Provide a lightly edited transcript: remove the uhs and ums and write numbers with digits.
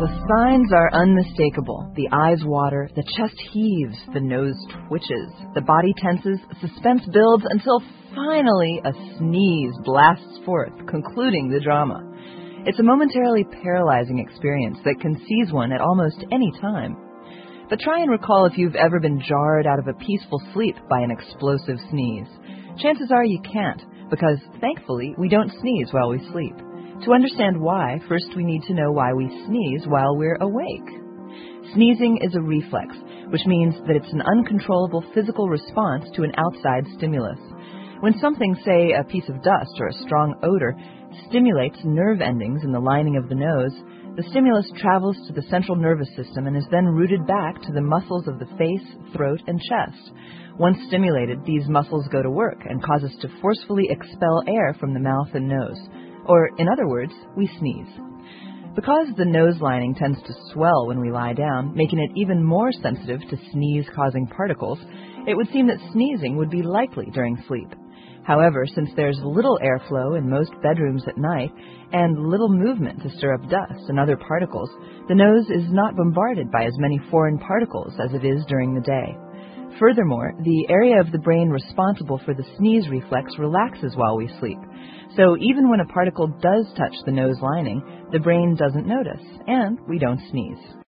The signs are unmistakable. The eyes water, the chest heaves, the nose twitches, the body tenses, suspense builds until finally a sneeze blasts forth, concluding the drama. It's a momentarily paralyzing experience that can seize one at almost any time. But try and recall if you've ever been jarred out of a peaceful sleep by an explosive sneeze. Chances are you can't, because thankfully we don't sneeze while we sleep. To understand why, first we need to know why we sneeze while we're awake. Sneezing is a reflex, which means that it's an uncontrollable physical response to an outside stimulus. When something, say a piece of dust or a strong odor, stimulates nerve endings in the lining of the nose, the stimulus travels to the central nervous system and is then routed back to the muscles of the face, throat, and chest. Once stimulated, these muscles go to work and cause us to forcefully expel air from the mouth and nose. Or, in other words, we sneeze. Because the nose lining tends to swell when we lie down, making it even more sensitive to sneeze-causing particles, it would seem that sneezing would be likely during sleep. However, since there's little airflow in most bedrooms at night and little movement to stir up dust and other particles, the nose is not bombarded by as many foreign particles as it is during the day. Furthermore, the area of the brain responsible for the sneeze reflex relaxes while we sleep. So even when a particle does touch the nose lining, the brain doesn't notice, and we don't sneeze.